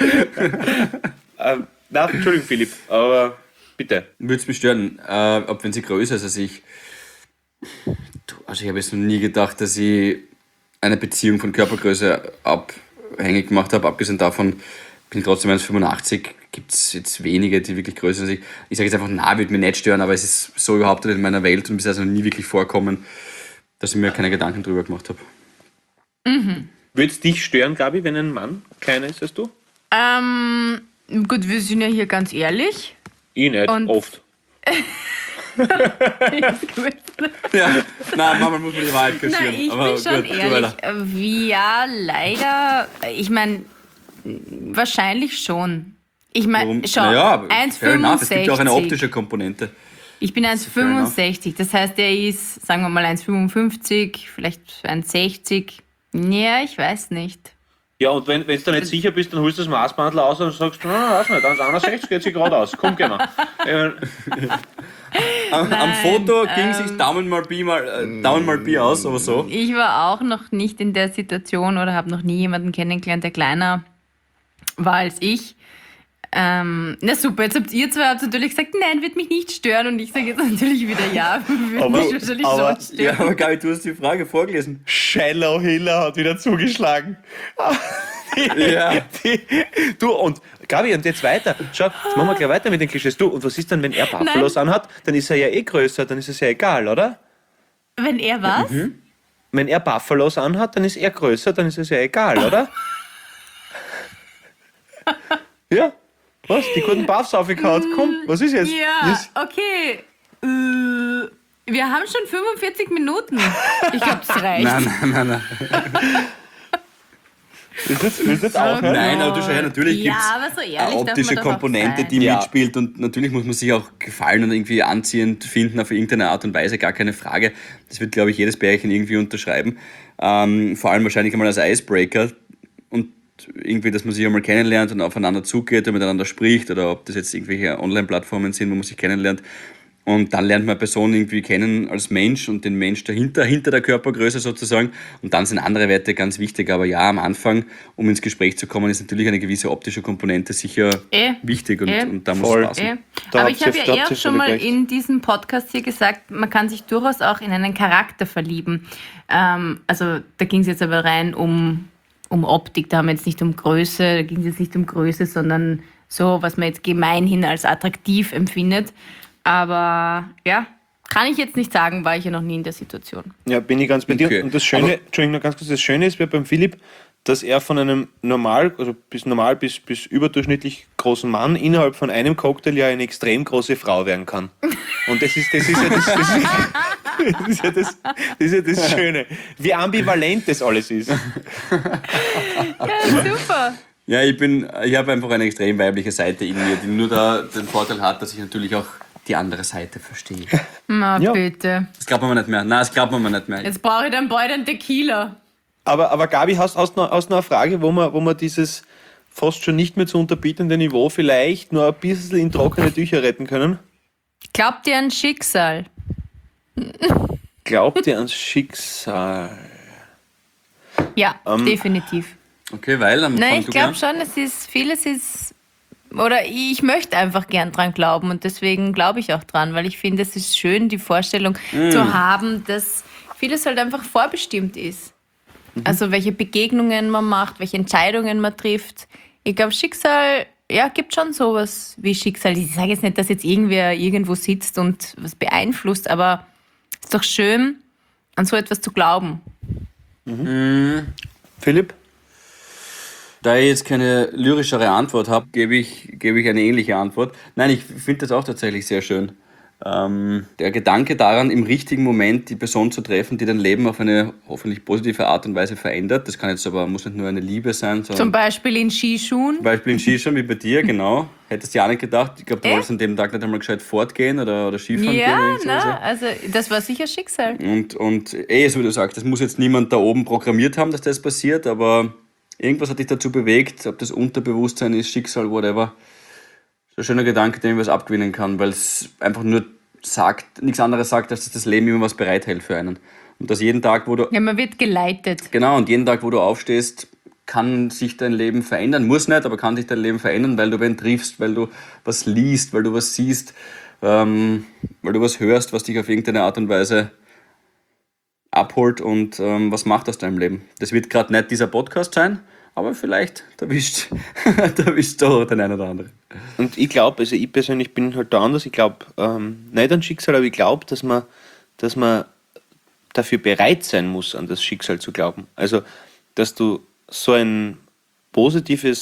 Nein, Entschuldigung, Philipp, aber bitte. Würde es mich stören, ob wenn sie größer ist als ich. Also ich habe jetzt noch nie gedacht, dass ich eine Beziehung von Körpergröße abhängig gemacht habe. Abgesehen davon bin ich trotzdem 1,85. Gibt es jetzt wenige, die wirklich größer sind als ich. Ich sage jetzt einfach, na, würde mich nicht stören, aber es ist so überhaupt nicht in meiner Welt und bisher ist noch nie wirklich vorkommen, dass ich mir keine Gedanken drüber gemacht habe. Würde es dich stören, Gabi, wenn ein Mann kleiner ist als du? Gut, wir sind ja hier ganz ehrlich. Ich nicht, Und- oft. Ja, nein, manchmal muss man die Wahrheit kaschieren. Nein, ich aber bin schon gut, tu ehrlich. weiter. Ja, leider. Ich meine, wahrscheinlich schon. Ich meine, schau, Naja, fair enough. Es gibt ja auch eine 1,65. optische Komponente. Ich bin fair enough. 1,65. Das heißt, er ist, sagen wir mal, 1,55, vielleicht 1,60. Ja, ich weiß nicht. Ja, und wenn du da nicht sicher bist, dann holst du das Maßbandel aus und sagst, weiß nicht, 1,61 geht sich gerade aus. Komm, gehen wir. Am Foto ging sich Daumen mal Pi aus, aber so. Ich war auch noch nicht in der Situation oder habe noch nie jemanden kennengelernt, der kleiner war als ich. Na super, jetzt habt ihr natürlich gesagt, nein, wird mich nicht stören und ich sage jetzt natürlich wieder ja, würde mich wahrscheinlich schon stören. Ja, aber Gabi, du hast die Frage vorgelesen. Shallow Hiller hat wieder zugeschlagen. Ja. Du, und Gabi, und jetzt weiter. Schau, jetzt machen wir gleich weiter mit den Klischees. Du, und was ist dann, wenn er Buffalos anhat? Dann ist er ja eh größer, dann ist es ja egal, oder? Wenn er was? Wenn er Buffalos anhat, dann ist er größer, dann ist es ja egal, oder? Ja. Was? Die guten Buffs aufgekaut. Komm, was ist jetzt? Ja, okay. Wir haben schon 45 Minuten. Ich glaube, das reicht. Nein. Willst du jetzt aufhören? Nein, aber du schau her, natürlich Ja, gibt es aber so ehrlich eine darf man optische doch auch Komponente, sein. die Ja. mitspielt und natürlich muss man sich auch gefallen und irgendwie anziehend finden auf irgendeine Art und Weise, gar keine Frage. Das wird, glaube ich, jedes Pärchen irgendwie unterschreiben. Vor allem wahrscheinlich einmal als Icebreaker und irgendwie, dass man sich einmal kennenlernt und aufeinander zugeht und miteinander spricht oder ob das jetzt irgendwelche Online-Plattformen sind, wo man sich kennenlernt. Und dann lernt man eine Person irgendwie kennen als Mensch und den Mensch dahinter, hinter der Körpergröße sozusagen. Und dann sind andere Werte ganz wichtig. Aber ja, am Anfang, um ins Gespräch zu kommen, ist natürlich eine gewisse optische Komponente sicher wichtig und da muss Voll. es passen. Da Aber habt ich habe ihr- ja da eh habt auch ihr schon völlig mal recht. in diesem Podcast hier gesagt, man kann sich durchaus auch in einen Charakter verlieben. Also da ging es jetzt aber rein um Optik, da haben wir jetzt nicht um Größe, da ging es jetzt nicht um Größe, sondern so, was man jetzt gemeinhin als attraktiv empfindet. Aber ja, kann ich jetzt nicht sagen, war ich ja noch nie in der Situation. Ja, bin ich ganz bei dir. Okay. Und das Schöne, Entschuldigung, noch ganz kurz, das Schöne ist beim Philipp, dass er von einem normal bis überdurchschnittlich großen Mann innerhalb von einem Cocktail ja eine extrem große Frau werden kann. Und das ist ja das Schöne. Wie ambivalent das alles ist. Ja, super. Ja, ich habe einfach eine extrem weibliche Seite in mir, die nur da den Vorteil hat, dass ich natürlich auch die andere Seite verstehe. Na, Ja. bitte. Das glaubt man mir nicht mehr. Nein, das glaubt man mir nicht mehr. Jetzt brauche ich dann bald einen Tequila. Aber Gabi, hast du noch eine Frage, wo man dieses fast schon nicht mehr zu unterbietende Niveau vielleicht nur ein bisschen in trockene Tücher retten können? Glaubt ihr an Schicksal? Glaubt ihr ans Schicksal? Ja, definitiv. Okay, weil dann Nein, fang ich du glaube gern. schon, vieles ist, oder ich möchte einfach gern dran glauben und deswegen glaube ich auch dran, weil ich finde, es ist schön, die Vorstellung zu haben, dass vieles halt einfach vorbestimmt ist. Also welche Begegnungen man macht, welche Entscheidungen man trifft. Ich glaube, Schicksal, ja, gibt schon sowas wie Schicksal. Ich sage jetzt nicht, dass jetzt irgendwer irgendwo sitzt und was beeinflusst, aber es ist doch schön, an so etwas zu glauben. Philipp? Da ich jetzt keine lyrischere Antwort habe, gebe ich eine ähnliche Antwort. Nein, ich finde das auch tatsächlich sehr schön. Der Gedanke daran, im richtigen Moment die Person zu treffen, die dein Leben auf eine hoffentlich positive Art und Weise verändert. Das kann jetzt aber, muss nicht nur eine Liebe sein, sondern Zum Beispiel in Skischuhen. zum Beispiel in Skischuhen wie bei dir, genau. Hättest du ja auch nicht gedacht. Ich glaube, du wolltest an dem Tag nicht einmal gescheit fortgehen oder Skifahren gehen. Ja, Oder irgend sowas, na, also das war sicher Schicksal. Und so wie du sagst, das muss jetzt niemand da oben programmiert haben, dass das passiert, aber irgendwas hat dich dazu bewegt, ob das Unterbewusstsein ist, Schicksal, whatever. Das ist ein schöner Gedanke, den ich was abgewinnen kann, weil es einfach nur nichts anderes sagt, als dass das Leben immer was bereithält für einen. Und dass jeden Tag, wo du Ja, man wird geleitet. Genau, und jeden Tag, wo du aufstehst, kann sich dein Leben verändern. Muss nicht, aber kann sich dein Leben verändern, weil du wen triffst, weil du was liest, weil du was siehst, weil du was hörst, was dich auf irgendeine Art und Weise abholt und was macht aus deinem Leben. Das wird gerade nicht dieser Podcast sein, aber vielleicht erwischt du den einen oder anderen. Und ich glaube, also ich persönlich bin halt da anders. Ich glaube nicht an Schicksal, aber ich glaube, dass man dafür bereit sein muss, an das Schicksal zu glauben. Also, dass du so ein positiver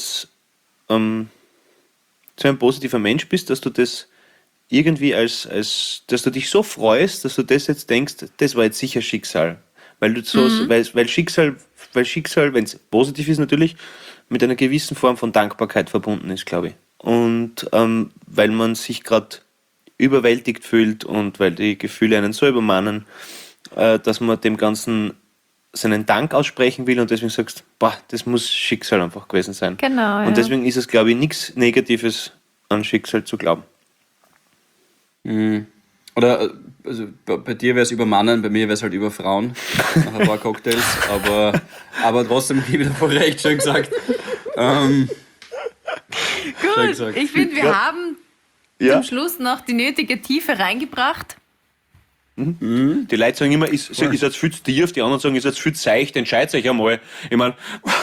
Mensch bist, dass du das irgendwie dass du dich so freust, dass du das jetzt denkst, das war jetzt sicher Schicksal. Weil du weil Schicksal, wenn es positiv ist natürlich, mit einer gewissen Form von Dankbarkeit verbunden ist, glaube ich. Und weil man sich gerade überwältigt fühlt und weil die Gefühle einen so übermannen, dass man dem Ganzen seinen Dank aussprechen will und deswegen sagst, boah, das muss Schicksal einfach gewesen sein. Genau, Und deswegen ist es, glaube ich, nichts Negatives an Schicksal zu glauben. Oder also bei dir wäre es über Mannen, bei mir wäre es halt über Frauen nach ein paar Cocktails, aber trotzdem gebe ich dir voll recht, schön gesagt. Schön Gut, gesagt. ich finde, wir haben Ja. zum Schluss noch die nötige Tiefe reingebracht. Die Leute sagen immer, ist jetzt viel zu tief, die anderen sagen, ist jetzt viel zu seicht, entscheidet euch einmal. Ich meine,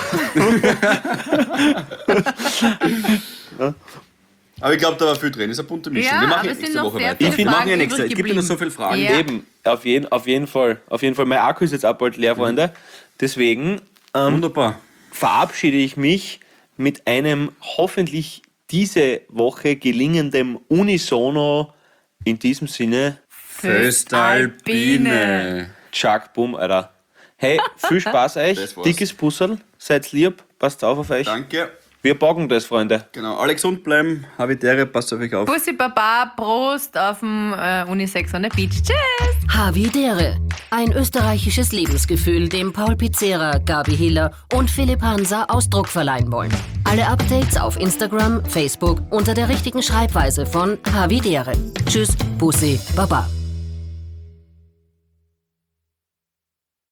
Aber ich glaube, da war viel drin. Das ist eine bunte Mischung. Ja, wir machen aber ja es sind nächste noch Woche sehr weiter. viele Wir machen ja Fragen nächste. Es gibt ja noch so viele Fragen. Ja. eben, auf jeden Fall. Mein Akku ist jetzt auch bald leer, Freunde. Deswegen Wunderbar. verabschiede ich mich mit einem hoffentlich diese Woche gelingenden Unisono. In diesem Sinne, Föstalpine. Chuck, boom, Alter. Hey, viel Spaß euch, Das war's. dickes Busserl, seid lieb, passt auf euch. Danke. Wir packen das, Freunde. Genau. Alle gesund bleiben. Habitäre, passt auf euch auf. Bussi Baba, Prost auf dem Unisex on the Beach. Tschüss! Havidere. Ein österreichisches Lebensgefühl, dem Paul Pizzera, Gabi Hiller und Philipp Hansa Ausdruck verleihen wollen. Alle Updates auf Instagram, Facebook unter der richtigen Schreibweise von Havidere. Tschüss, Bussi Baba.